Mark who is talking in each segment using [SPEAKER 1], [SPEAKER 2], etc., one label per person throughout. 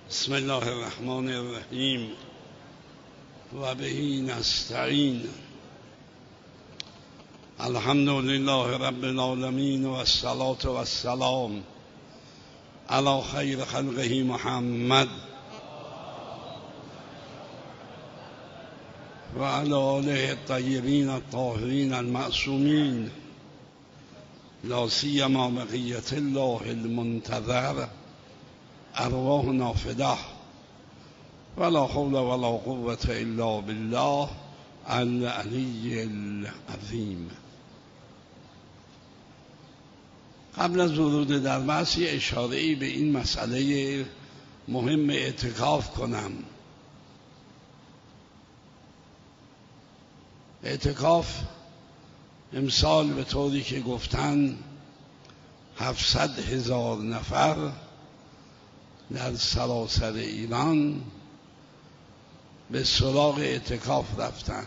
[SPEAKER 1] بسم الله الرحمن الرحیم و به نستعین. الحمد لله رب العالمین و الصلاة و السلام علی خیر خلقه محمد و علی آله الطیبین الطاهرین المعصومین، لا سیما بقیة الله المنتظر ارواحنا فداه ولا حول ولا قوة الا بالله العلی العظیم. قبل از ورود در بحث اشاره‌ای به این مسئله مهم اعتکاف کنم. اعتکاف امسال به طوری که گفتن 700,000 نفر در سراسر ایران به سراغ اعتکاف رفتن.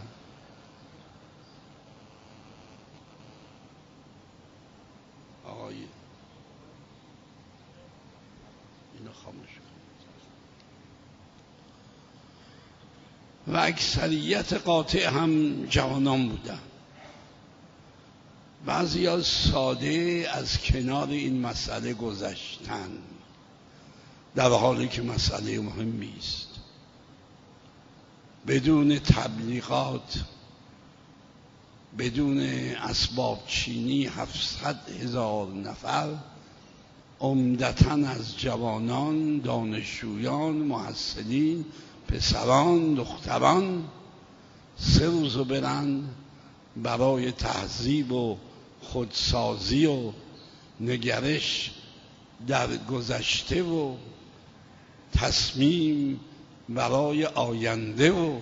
[SPEAKER 1] آقای اینو خاموش کن. و اکثریت قاطع هم جوانان بودن. بعضیا ساده از کنار این مسئله گذشتن، در حالی که مسئله مهمی است. بدون تبلیغات، بدون اسباب چینی 700,000 نفر، عمدتاً از جوانان، دانشجویان، محصلین، پسران، دختران 3 روز برن برای تهذیب و خودسازی و نگرش در گذشته و تصمیم برای آینده و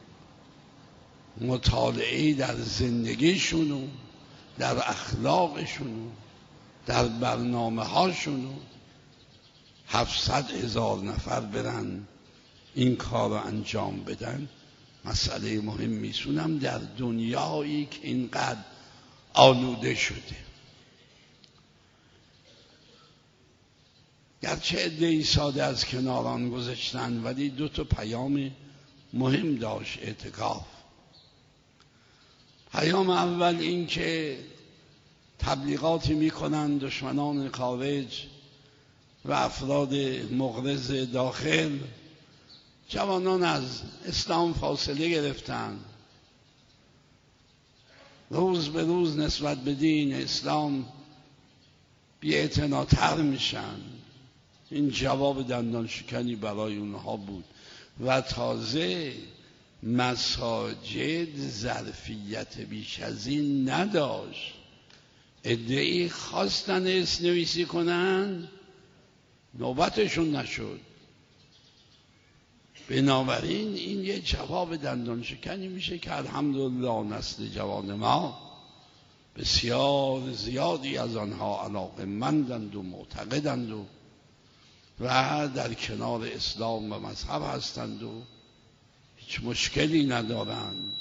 [SPEAKER 1] مطالعه در زندگیشون و در اخلاقشون و در برنامه هاشون و 700,000 نفر برن این کار رو انجام بدن. مسئله مهمی است، اونم در دنیایی که اینقدر آلوده شده. گرچه عده‌ای ساده از کنار آن گذشتن، ولی 2 تا پیام مهم داشت اعتکاف. پیام اول این که تبلیغاتی میکنن دشمنان خارج و افراد مغرض داخل، جوانان از اسلام فاصله گرفتن، روز به روز نسبت به دین اسلام بی‌اعتناتر میشن. این جواب دندان شکنی برای اونها بود. و تازه مساجد ظرفیت بیش از این نداشت. عده‌ای خواستن اسم‌نویسی کنن، نوبتشون نشد. بنابراین این یه جواب دندان شکنی میشه که الحمدلله نسل جوان ما بسیار زیادی از آنها علاقه‌مندند و معتقدند و در کنار اسلام و مذهب هستند و هیچ مشکلی ندارند.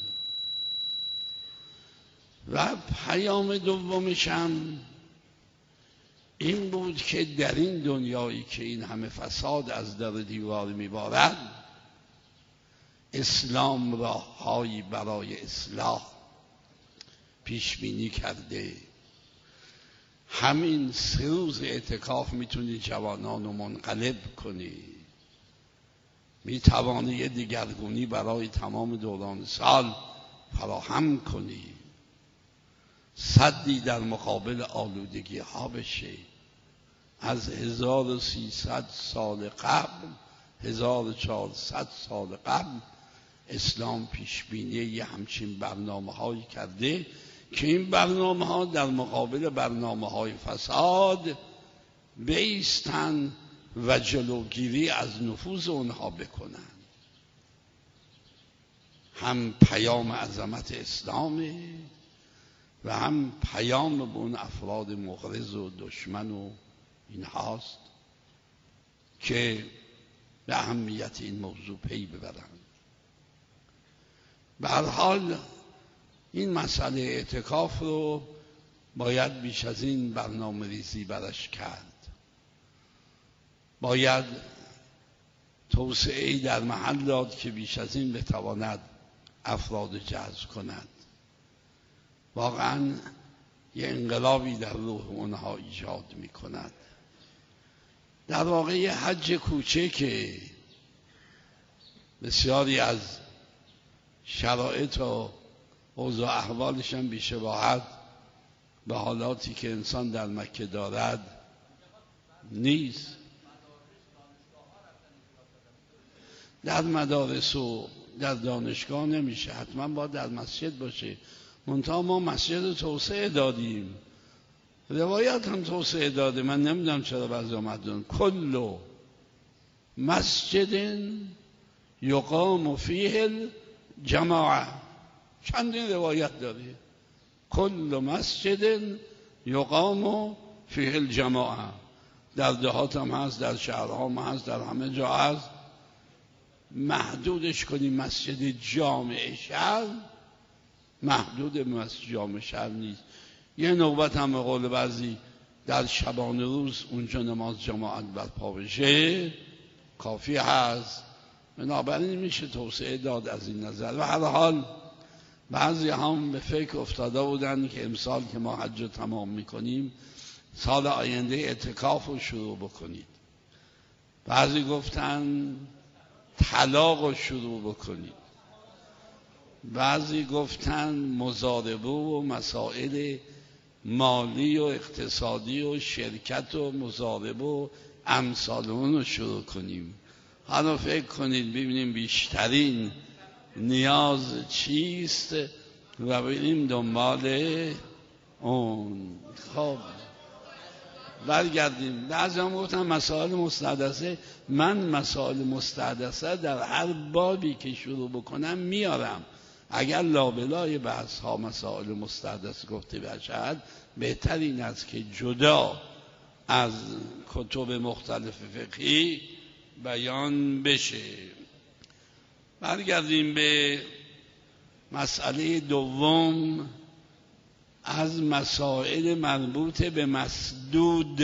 [SPEAKER 1] و پیام دومش هم این بود که در این دنیایی که این همه فساد از در دیوار میبارد، اسلام راههایی برای اصلاح پیش بینی کرده. همین 3 روز اعتکاف میتونی جوانان رو منقلب کنی، میتوانی یه دگرگونی برای تمام دوران سال فراهم کنی، سدی در مقابل آلودگی ها بشه. از 1300 سال قبل، 1400 سال قبل اسلام پیش بینی یه همچین برنامه هایی کرده که این برنامه ها در مقابل برنامه های فساد بایستن و جلوگیری از نفوذ اونها بکنن. هم پیام عظمت اسلامه و هم پیام به اون افراد مغرض و دشمن و این هاست که به اهمیت این موضوع پی ببرن. به هر حال این مسئله اعتکاف رو باید بیش از این برنامه ریزی برش کرد. باید توسعه در محل داد که بیش از این بتواند افراد جذب کند. واقعا یه انقلابی در روح اونها ایجاد می کند. در واقع یه حج کوچک بسیاری از شرایط و اوضاع احوالش هم بی‌شباهت به حالاتی که انسان در مکه دارد نیست. در مدارس و در دانشگاه نمیشه، حتما باید در مسجد باشه. منتها ما مسجد توسعه دادیم، روایت هم توسعه داده. من نمیدونم چرا بعضی آمدن کل مسجد یقام فیه الجماعه، چندین روایت داره. کل مسجد یقام فیه الجماعه، در دهات هم هست، در شهرها هم هست، در همه جا هست. محدودش کنیم مسجد جامع شهر، محدود مسجد جامع شهر نیست. یه نوبت هم به قول بعضی در شبانه روز اونجا نماز جماعت برپا بشه کافی هست. بنابراین میشه توسعه داد از این نظر. و هر حال بعضی هم به فکر افتاده بودن که امسال که ما حج رو تمام میکنیم سال آینده اعتکاف رو شروع بکنید. بعضی گفتن طلاق رو شروع بکنید، بعضی گفتن مضاربه و مسائل مالی و اقتصادی و شرکت و مضاربه و امثال اون رو شروع کنیم. حالا فکر کنید ببینیم بیشترین نیاز چیست و بریم دنبال اون. خب برگردیم. بعضی هم گفتن مسائل مستحدثه. من مسائل مستحدثه در هر بابی که شروع بکنم میارم. اگر لابلای بحث ها مسائل مستحدث گفته باشد بهتر این است که جدا از کتب مختلف فقهی بیان بشه. برگردیم به مسئله دوم از مسائل مربوط به مسدود.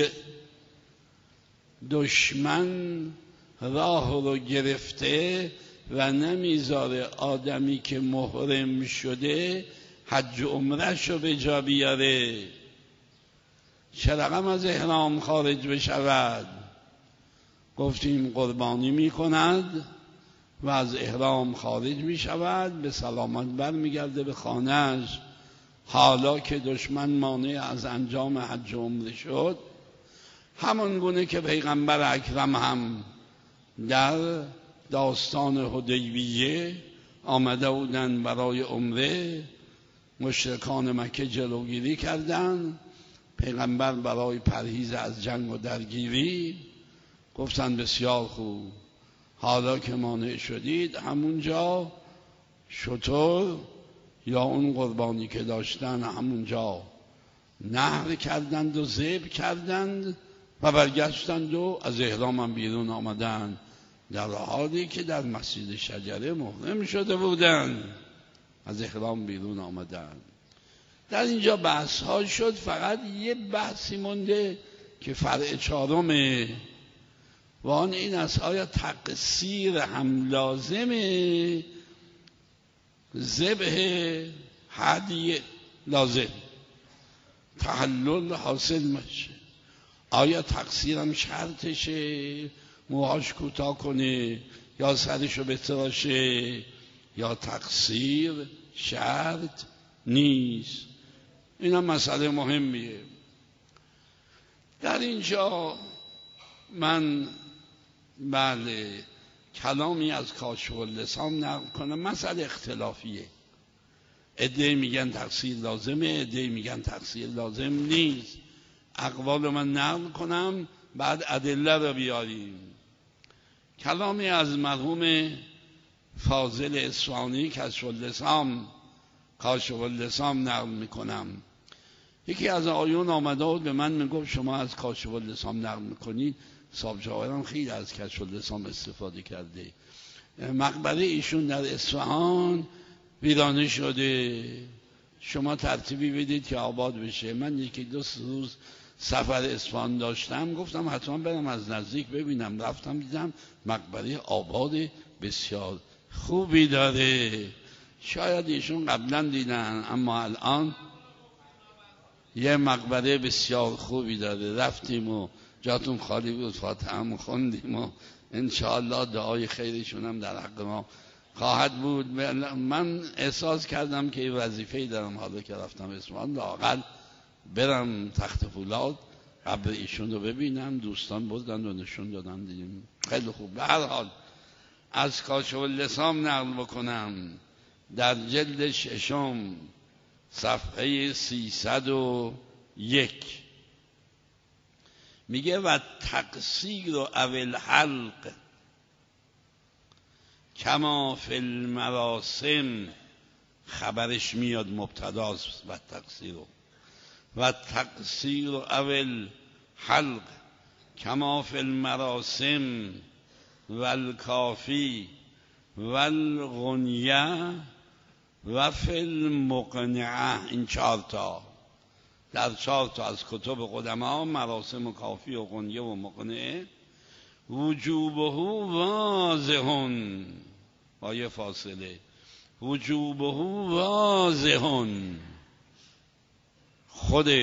[SPEAKER 1] دشمن راه رو گرفته و نمیذاره آدمی که محرم شده حج و عمرش رو به جا بیاره. چه رقم از احرام خارج بشود؟ گفتیم قربانی میکند و از احرام خارج میشود، به سلامت برمیگرده به خانهش. حالا که دشمن مانع از انجام حج و عمره شد، همون گونه که پیغمبر اکرم هم در داستان حدیبیه آمده بودن برای عمره، مشرکان مکه جلوگیری کردند. پیغمبر برای پرهیز از جنگ و درگیری گفتن بسیار خوب، حالا که مانع شدید همونجا شتر یا اون قربانی که داشتن همونجا نحر کردند و ذبح کردند و برگشتند و از احرام هم بیرون آمدند، در حالی که در مسجد شجره محرم شده بودند. از احرام بیرون آمدند. در اینجا بحث ها شد. فقط یه بحثی مونده که فرع چهارمه و آن این است: آیا تقصیر هم لازمه؟ ذبح هدیه لازم، تحلل حاصل میشه. آیا تقصیرم شرطشه موهاش کوتاه کنه یا سرشو بتراشه، یا تقصیر شرط نیست؟ این هم مسئله مهمیه. در اینجا من بله کلامی از کاشف اللسان نقل کنم. مسئله اختلافیه. عده‌ای میگن تقصیر لازمه، عده‌ای میگن تقصیر لازم نیست. اقوال من نقل کنم بعد ادله رو بیاریم. کلامی از مرحوم فاضل اصفهانی کاشف اللسان نقل میکنم. یکی از آیون آمده بود به من میگفت شما از کاشف اللسان نقل میکنید. صاحب جواهرم خیلی از کاشف اللسان استفاده کرده. مقبره ایشون در اصفهان ویرانه شده. شما ترتیبی بدید که آباد بشه. من یکی دو روز سفر اصفهان داشتم گفتم حتما برم از نزدیک ببینم. رفتم دیدم مقبره آباد بسیار خوبی داره. شاید ایشون قبلا دیدن، اما الان یه مقبره بسیار خوبی داره. رفتیم و جاتون خالی بود، فاتحه هم خوندیم و انشاءالله دعای خیرشون هم در حق ما خواهد بود. من احساس کردم که وظیفه‌ای دارم حالا که رفتم اصفهان، لااقل برم تخت فولاد قبر ایشون رو ببینم. دوستان بردن و نشون دادن، دیدیم خیلی خوب. به هر حال از کاشف اللسان نقل بکنم در جلد 6 صفحه 301 میگه و تقصیر و اول حلق کما فی المراسم، خبرش میاد مبتداست و تقصیر و تقصیر و اول حلق کما فی المراسم والکافی والغنیه و فی المقنعه. این 4 تا در 4 تا از کتب قدما، مراسم و کافی و غنیه و مقنعه، وجوبه واضحون، با یه فاصله، وجوبه واضحون. خود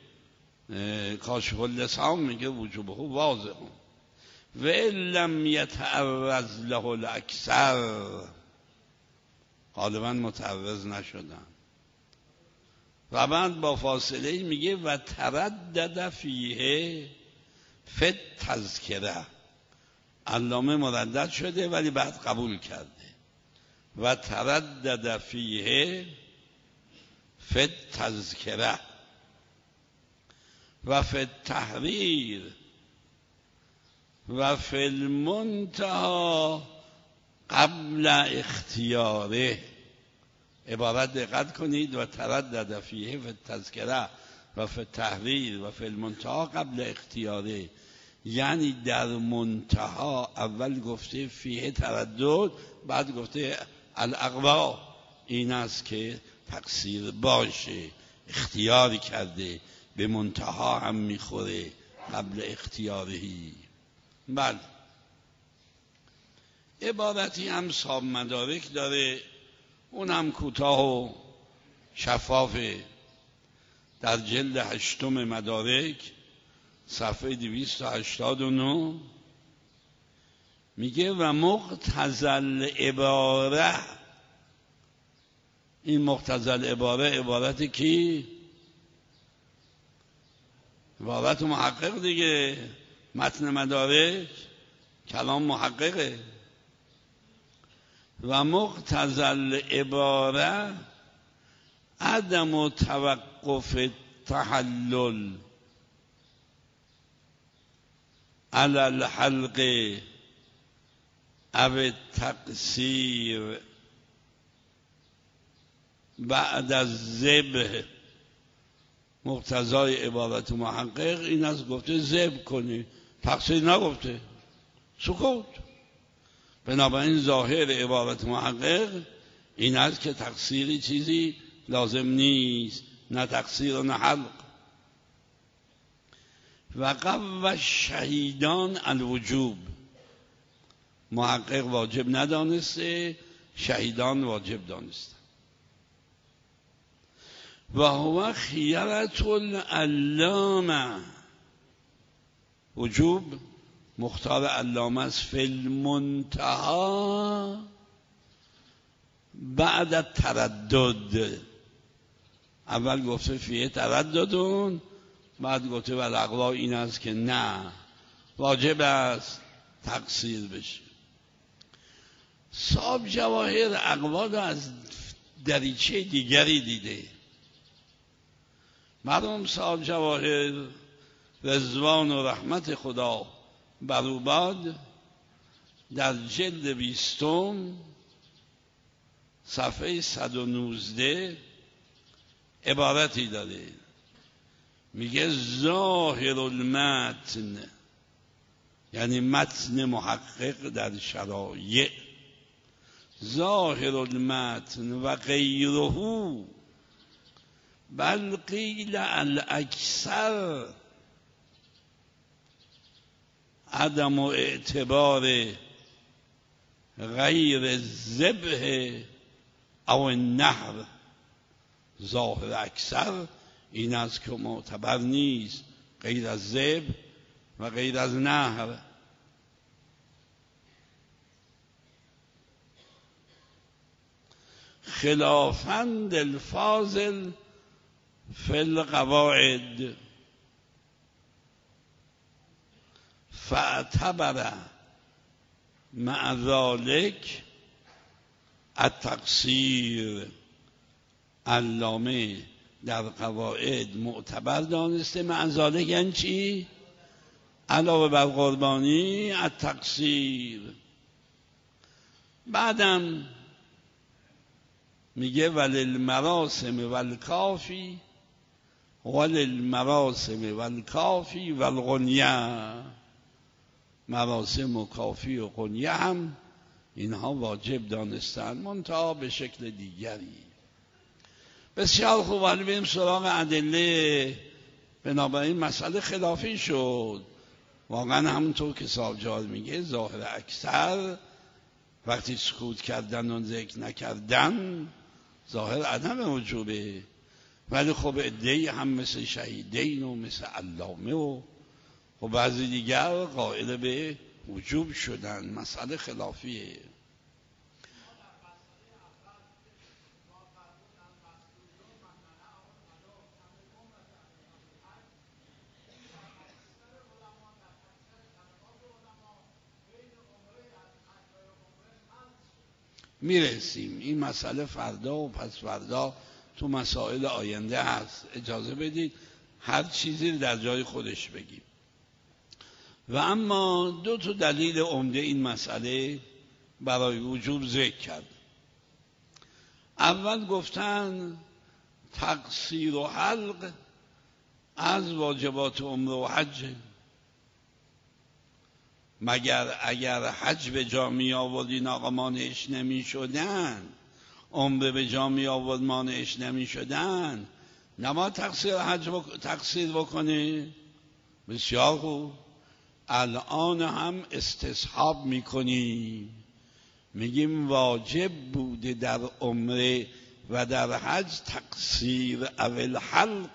[SPEAKER 1] کاشف اللسان میگه وجوبه واضحون و لم یتعرض له الاکثر، غالبا متعرض نشدن. و بعد با فاصله میگه و تردد فیه فی تذکره، علامه مردد شده ولی بعد قبول کرده. و تردد فیه فی تذکره و فی التحریر و فی المنتهى قبل اختیاره. عبارت دقت کنید، و تردد فیه فی التذکره و فی التحریر و فی المنتهى قبل اختیاره، یعنی در منتها اول گفته فیه تردد، بعد گفته الاقوا، این است که تقصیر باشه، اختیار کرده، به منتها هم میخوره قبل اختیارهی. بله، عبارتی هم صاحب مدارک داره، اون هم کوتاه و شفافه. در جلد 8 مدارک صفحه 289 میگه و مقتضی العباره. این مقتضی العباره عبارت کی؟ عبارت محقق دیگه. متن مدارک کلام محققه. و مقتضی العباره عدم توقف تحلل علی الحلق او تقصیر بعد از ذبح. مقتضای عبارت محقق این است گفته ذبح کنی، تقصیر نگفته، سکوت. بنابراین ظاهر عبارت محقق این است که تقصیری چیزی لازم نیست، نه تقصیر و نه حلق. و قو شهیدان الوجوب، محقق واجب ندانسته، شهیدان واجب دانسته. و هو خیرة العلامه، وجوب مختار علامه است. فی المنتهى بعد التردد، اول گفته فیه ترددون، بعد گفته و الاقوا، این است که نه، واجب است تقصیر بشه. صاحب جواهر اقوا رو از دریچه دیگری دیده. مرحوم صاحب جواهر رضوان و رحمت خدا بر او باد در جلد 20 صفحه 119 عبارتی داره، میگه ظاهر المتن، یعنی متن محقق در شرایع، ظاهر المتن و غیره بل قیل الاکثر عدم اعتبار غیر ذبح او نحر ظاهر اکثر این است که معتبر نیست غیر از ذبح و غیر از نحر. خلافاً الفاضل فی القواعد فاعتبر مع ذلك التقصیر. علامه در قواعد معتبر دانسته مع ذلك یعنی چی؟ علاوه بر قربانی التقصیر. بعدم میگه وللمراسم والکافی وللمراسم والکافی والغنیه. مراسم و کافی و غنیه هم اینها واجب دانستن منتها به شکل دیگری. بسیار خوب. حالا بریم سراغ ادله. بنابراین مسئله خلافی شد. واقعا همونطور که سابجار میگه ظاهر اکثر وقتی سکوت کردن و ذکر نکردن ظاهر عدم وجوبه، ولی خب عده‌ای هم مثل شهیدین و مثل علامه و خب بعضی دیگر قائل به وجوب شدن. مسئله خلافیه. میرسیم این مسئله فردا و پس فردا تو مسائل آینده هست. اجازه بدید هر چیزی در جای خودش بگیم. و اما دو تا دلیل عمده این مسئله برای وجوب ذکر کرد. اول گفتن تقصیر و حلق از واجبات عمره و حج. مگر اگر حج به جا می آوردین آقا مانعش نمی شدن، عمره به جا می آورد مانعش نمی شدن، نما تقصیر بکنه. بسیار خوب. الان هم استصحاب میکنیم، میگیم واجب بوده در عمره و در حج تقصیر اول حلق.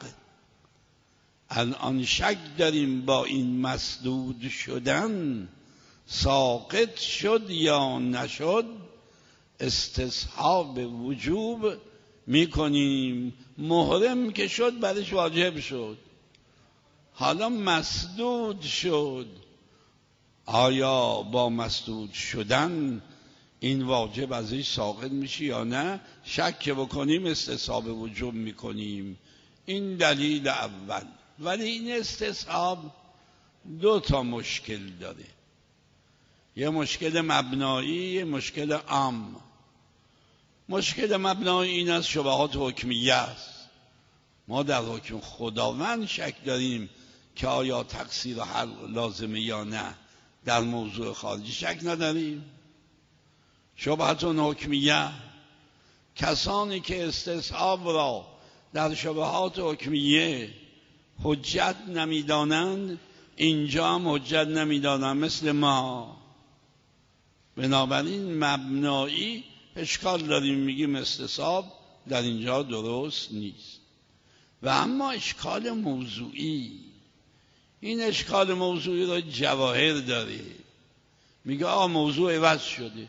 [SPEAKER 1] الان شک داریم با این مسدود شدن ساقط شد یا نشد، استصحاب وجوب میکنیم. محرم که شد برش واجب شد، حالا مسدود شد، آیا با مسدود شدن این واجب ازش ساقط میشه یا نه؟ شک بکنیم استصحاب وجوب میکنیم. این دلیل اول. ولی این استصحاب دو تا مشکل داره، یه مشکل مبنایی، یه مشکل عام. مشکل مبنایی این است شبهات حکمیه است. ما در حکم خداوند شک داریم که آیا تقصیر و حلق لازمه یا نه. در موضوع خارجی شک نداریم. شبهات حکمیه، کسانی که استصحاب را در شبهات حکمیه حجت نمیدانند اینجا هم حجت نمیدانند مثل ما. بنابراین مبنایی اشکال داریم، میگیم استصحاب در اینجا درست نیست. و اما اشکال موضوعی، این اشکال موضوعی را جواهر داره، میگه موضوع عوض شده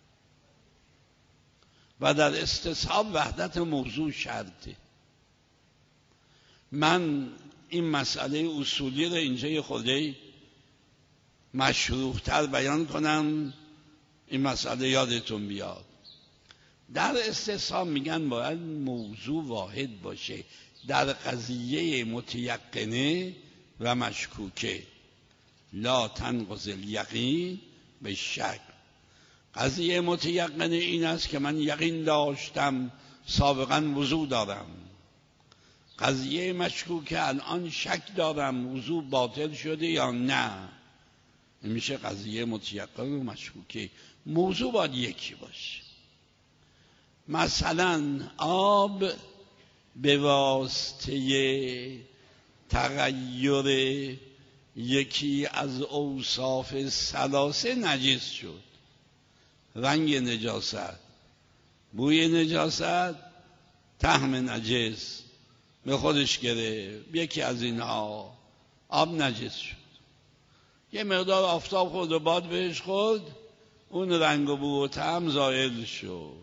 [SPEAKER 1] و در استصحاب وحدت موضوع شرطه. من این مسئله اصولی رو اینجا یه خورده مشروح‌تر بیان کنم، این مسئله یادتون بیاد. در استصحاب میگن باید موضوع واحد باشه در قضیه متیقنه و مشکوکه. لا تنقض الیقین به شک. قضیه متیقنه این است که من یقین داشتم سابقا وضو دارم. قضیه مشکوکه الان شک دارم وضو باطل شده یا نه. این میشه قضیه متیقن و مشکوکه. موضوع باید یکی باشه. مثلا آب به واسطه تغییر یکی از اوصاف ثلاثه نجس شد، رنگ نجاست، بوی نجاست، طعم نجس به خودش گرفت، یکی از اینها آب نجس شد، یه مقدار آفتاب خورد و باد بهش خورد، اون رنگ و بو و طعم زائل شد.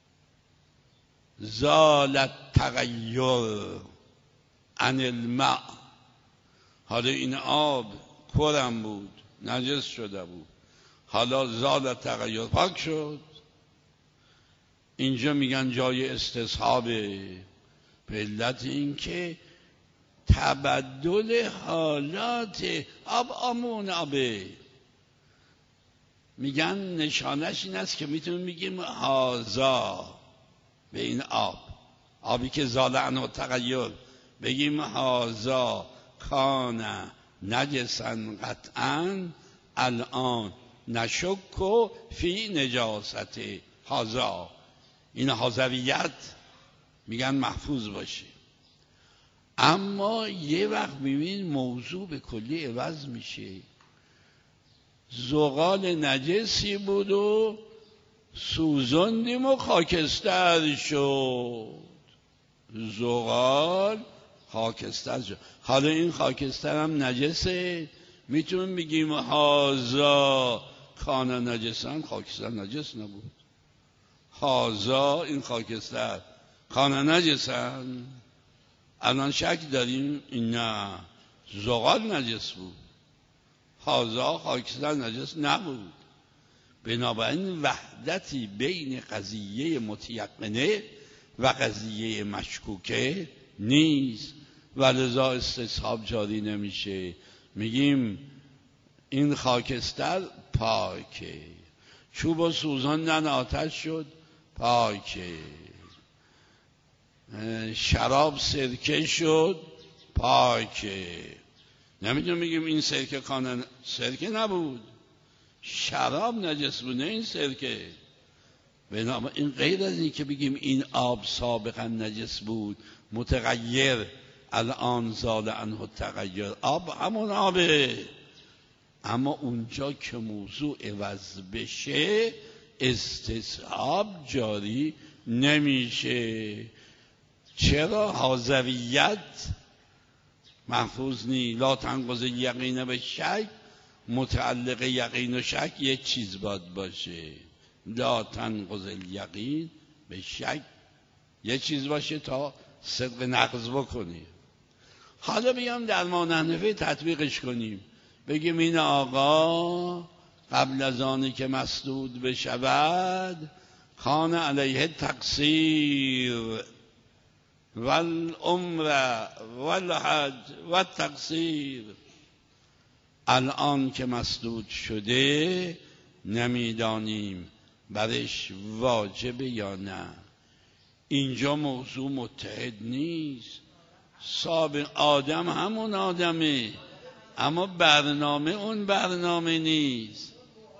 [SPEAKER 1] زالت تغییر عن الماء. حالا این آب کرم بود، نجس شده بود، حالا زالت تغییر، پاک شد. اینجا میگن جای استصحابه، به علت این که تبدل حالات آب آمون آبه. میگن نشانش این است که میتونیم بگیم هازا به این آبی که زال عنه تغییر، بگیم هازا کان نجسا قطعا الان نشک فی نجاست هازا. این حاضویت میگن محفوظ باشه. اما یه وقت میبینید موضوع به کلی عوض میشه. زغال نجسی بود و سوزندیم و خاکستر شد. زغال خاکستر شد. حالا این خاکستر هم نجسه، میتونیم بگیم هازا کان نجسن، خاکستر نجس نبود. هازا این خاکستر کان نجسن، الان شک داریم؟ نه، زغال نجس بود، هازا خاکستر نجس نبود. بنابراین وحدتی بین قضیه متیقنه و قضیه مشکوکه نیست و لذا استصحاب جاری نمیشه. میگیم این خاکستر پاکه، چوب سوزاندن آتش شد پاکه، شراب سرکه شد پاکه. نمیتونم بگیم این سرکه کانه، سرکه نبود، شراب نجس بود، نه این سرکه. بنابراین غیر از این که بگیم این آب سابقا نجس بود متغیر الان زال عنه تغییر، آب همون آبه، اما اونجا که موضوع عوض بشه استصحاب جاری نمیشه. چرا؟ حاضویت محفوظ نی. لا تنقض یقین به شک، متعلق یقین و شک یک چیز باید باشه. لا تنقض یقین به شک یک چیز باشه تا صدق نقض بکنی. حالا بیام در مانحنفی تطبیقش کنیم، بگیم این آقا قبل از آنی که مسدود بشود کان علیه تقصیر والعمر والحج والتقصیر، الان که مسدود شده نمیدانیم برش واجبه یا نه. اینجا موضوع متحد نیست. سابق آدم همون آدمه، اما برنامه اون برنامه نیست.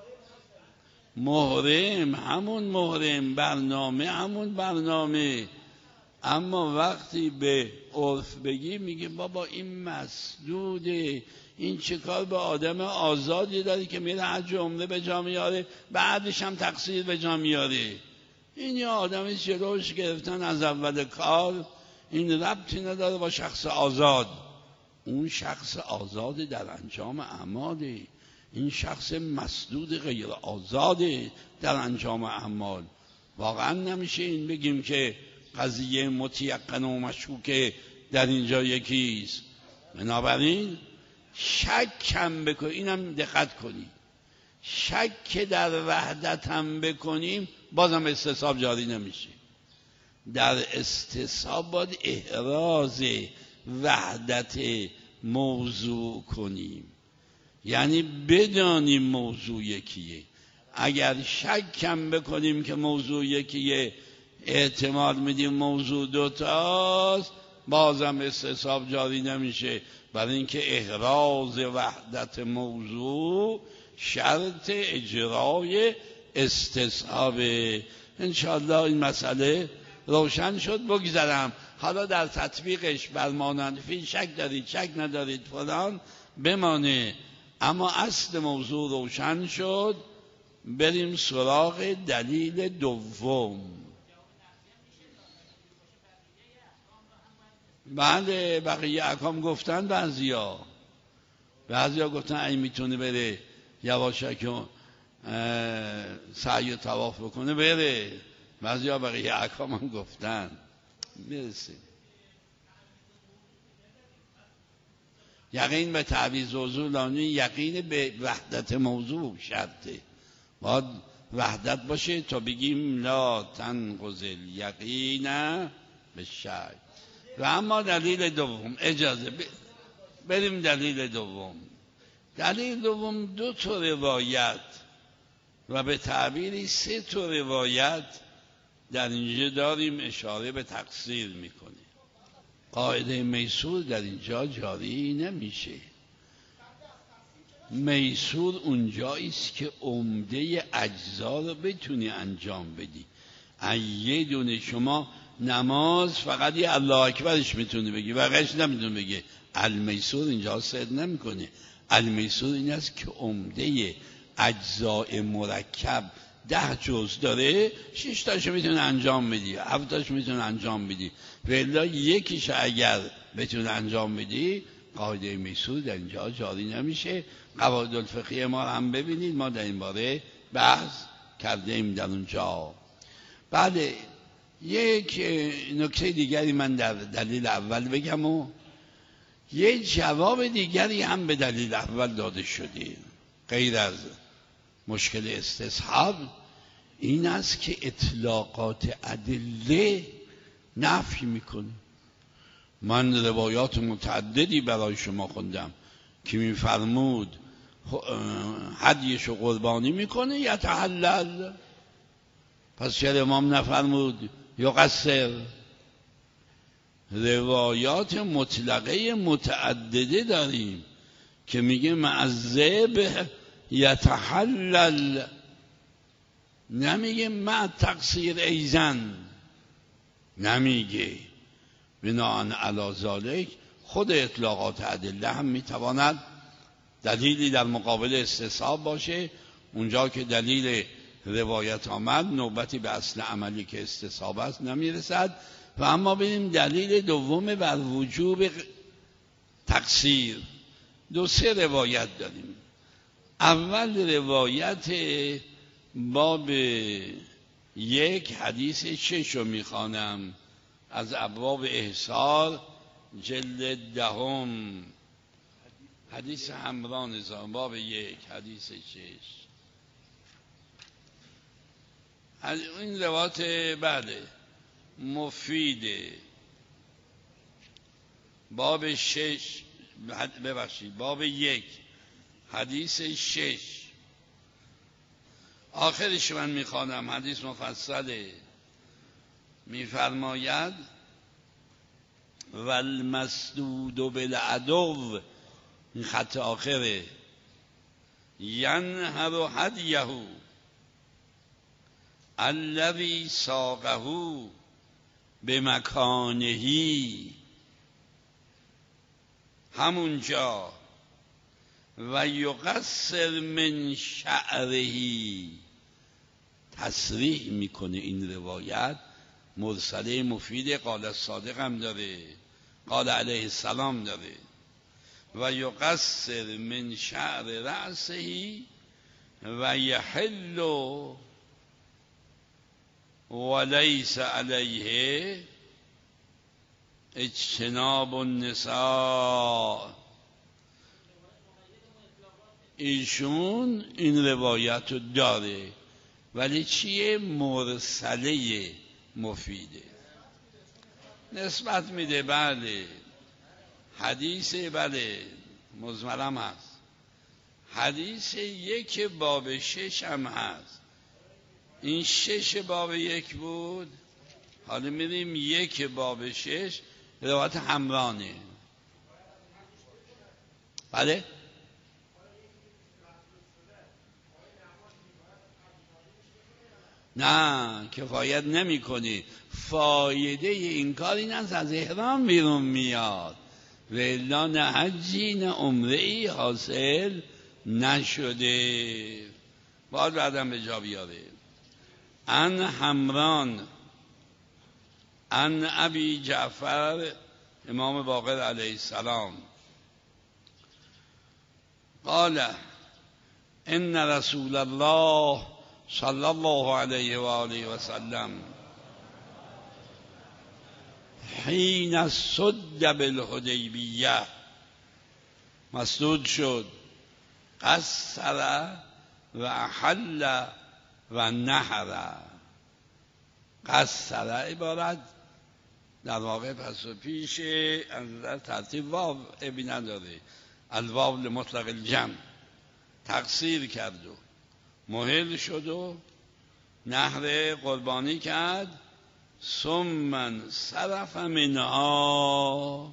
[SPEAKER 1] محرم همون محرم، برنامه همون برنامه. اما وقتی به عرف بگی میگه بابا این مسدوده، این چه کار به آدم آزادی داره که میره حج و عمره به جا میاره، بعدش هم تقصیر به جا میاره. این یه آدمی جلوش گرفتن از اول کار، این ربطی نداره با شخص آزاد. اون شخص آزاد در انجام اعماله، این شخص مسدود غیر آزاده در انجام اعمال. واقعا نمیشه این بگیم که قضیه متیقن و مشکوکه در اینجا یکیست. بنابراین شک هم بکنیم، اینم دقت کنید، شک در وحدت هم بکنیم بازم استصحاب جاری نمیشه. در استصحاب باید احراز وحدت موضوع کنیم، یعنی بدانیم موضوع یکیه. اگر شک هم بکنیم که موضوع یکیه، احتمال میدیم موضوع دوتاست، بازم استصحاب جاری نمیشه، برای اینکه احراز وحدت موضوع شرط اجرای استصحابه. انشاءالله این مسئله روشن شد. بگذارم حالا در تطبیقش بر مانحنفی شک دارید شک ندارید فلان، بمانه. اما اصل موضوع روشن شد. بریم سراغ دلیل دوم. بله بقیه احکام گفتن. بعضیا گفتن این میتونه بره یواشکی سعی و طواف بکنه بره. بعضیا بقیه احکام هم گفتن. میرسیم یقین به تعویض حضور لانی، یقین به وحدت موضوع شرطه. باید وحدت باشه تا بگیم لا تنقض الیقین به شک. و اما دلیل دوم، اجازه بریم دلیل دوم. دلیل دوم 2 تا روایت و به تعبیری 3 تا روایت در اینجا داریم اشاره به تقصیر میکنه. قاعده میسور در اینجا جاری نمیشه. میسور اونجاییست که عمده اجزا رو بتونی انجام بدی. یه دونه شما نماز فقط یه الله اکبرش میتونه بگی، بقیش نمیتونه بگه. المیسور اینجا صد نمیکنه. المیسور این است که عمده اجزاء مرکب 10 جزء داره، 6 تاشو میتونه انجام بدی، 7 تاشو میتونه انجام بدی. ولی یکیش اگر بتونه انجام بدی، قاعده میسور در اینجا جاری نمیشه. قواعد الفقهی ما هم ببینید، ما در این باره بحث کرده ایم در اونجا. بعد یک نکته دیگری من در دلیل اول بگم و یک جواب دیگری هم به دلیل اول داده شده، غیر از مشکل استصحاب، این است که اطلاقات ادله نفی میکنه. من روایات متعددی برای شما خوندم که میفرمود هدیشو قربانی میکنه یتحلل. پس چرا امام نفرمود یقصر؟ روایات مطلقه متعدده داریم که میگه معذب یتحلل، نمیگه مع تقصیر ایزن، نمیگه. بناهن علی ذالک خود اطلاقات ادله هم میتواند دلیلی در مقابل استصحاب باشه. اونجا که دلیل روایت آمد نوبتی به اصل عملی که استصحاب است نمیرسد. و اما ببینیم دلیل دوم بر وجوب تقصیر. 2-3 روایت داریم. اول روایت باب 1 حدیث 6 رو میخوانم از ابواب احصار جلد 10، حدیث همران زان، باب 1 حدیث 6. این روایت بله مفیده. باب 6 ببخشید باب 1 حدیث 6 آخرش من میخوانم، حدیث مفصله. میفرماید والمسدود بالعدو، این خط آخره، ینهر هدیه الذی ساقه بمکانهی، همونجا و یقصر من شعرهی. تصریح میکنه این روایت مرسله مفید قال الصادق هم داره، قال علیه السلام داره. و یقصر من شعر رأسهی و یحل ولیس علیه اجتناب النساء. ایشون این روایت رو داره ولی چیه؟ مرسله مفیده، نسبت میده. بله حدیث بله مزمرم هست، حدیث 1 باب 6 هم هست. این 6 باب 1 بود، حالا میریم 1 باب 6 روایت همرانه. بله نه کفایت نمی کنی. فایده این کار این است از احرام بیرون میاد. و الا نه حجی نه عمره‌ای حاصل نشده. باید بعدم به جا بیاره. ان حمران ان ابی جعفر امام باقر علیه السلام قال ان رسول الله صلی الله علیه و آله و سلم حین صد بالحدیبیه مسدود شد قصر و احل و نحر. قصر عبارت در واقع پس و پیش از ترتیب واو ابی نداره، الواو لمطلق الجمع. تقصیر کرد و محل شد و نحر قربانی کرد. ثم صرف منها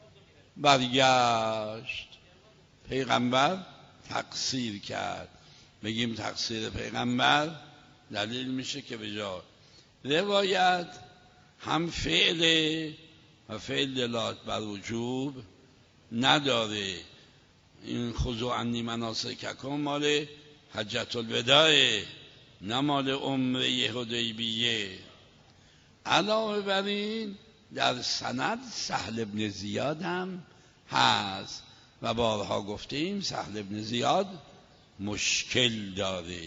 [SPEAKER 1] برگشت. پیغمبر تقصیر کرد. بگیم تقصیر پیغمبر دلیل میشه که به جا روایت هم فعل و فعل دلالت بر وجوب نداره. این خذوا عنی مناسککم مال حجة الوداع نه مال عمره حدیبیه. علاوه بر این در سند سهل بن زیاد هم هست و بارها گفتیم سهل بن زیاد مشکل داره.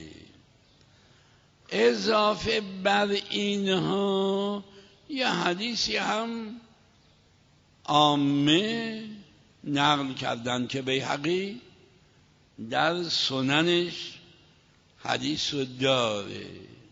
[SPEAKER 1] اضافه بر اینها یه حدیثی هم عامه نقل کردن که بیهقی در سننش حدیث رو داره.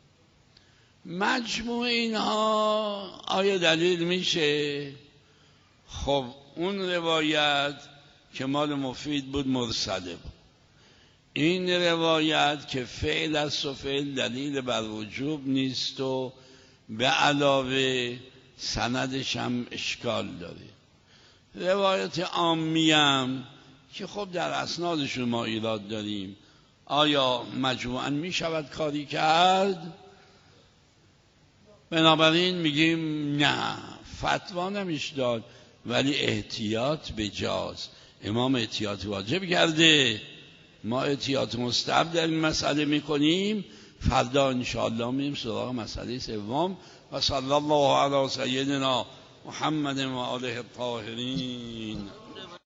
[SPEAKER 1] مجموع اینها آیا دلیل میشه؟ خب اون روایت که مال مفید بود مرسله بود. این روایت که فعل است و فعل دلیل بر وجوب نیست و به علاوه سندش هم اشکال داره. روایت عامی هم که خب در اسنادشون ما ایراد داریم، آیا مجموعاً می شود کاری کرد؟ بنابراین میگیم نه، فتوا نمیشه داد، ولی احتیاط به جاست. امام احتیاط واجب کرده، ما احتیاط مستحب در این مسئله میکنیم. فردا انشاءالله میریم سراغ مسئله سوم. و صلی الله علی سیدنا محمد و آله الطاهرین.